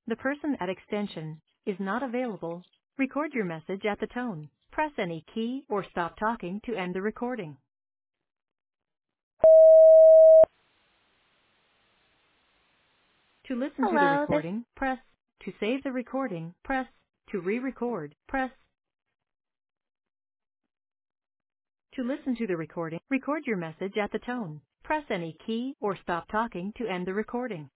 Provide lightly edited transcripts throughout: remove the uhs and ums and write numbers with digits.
The person at extension is not available. Record your message at the tone. Press any key or stop talking to end the recording. To listen to the Hello, this recording, press. To save the recording, press. To re-record, press. To listen to the recording, record your message at the tone. Press any key or stop talking to end the recording.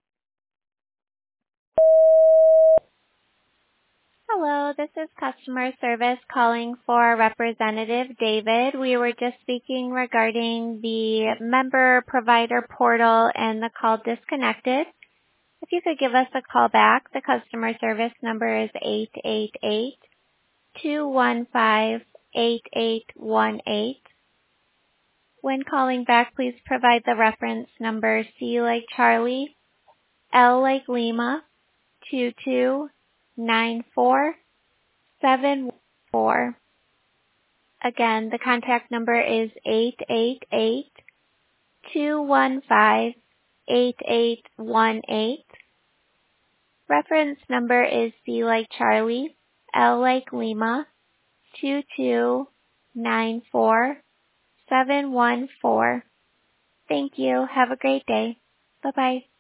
Hello, this is customer service calling for Representative David. We were just speaking regarding the member provider portal and the call disconnected. If you could give us a call back, the customer service number is 888-215-8818. When calling back, please provide the reference number C like Charlie, L like Lima, 229474. Again, the contact number is 888-215-8818. Reference number is C like Charlie, L like Lima, 2294714. Thank you. Have a great day. Bye-bye.